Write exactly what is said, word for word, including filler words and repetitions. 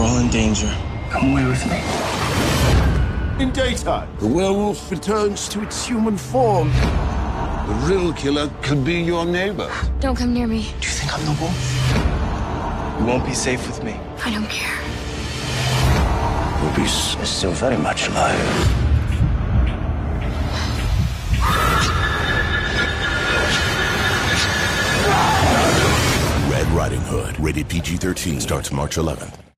We're all in danger. Come away with me. In daytime, The werewolf returns to its human form. The real killer could be your neighbor. Don't come near me. Do you think I'm the wolf? You won't be safe with me. I don't care. The beast is still very much alive. Red Riding Hood, rated P G thirteen, starts March eleventh.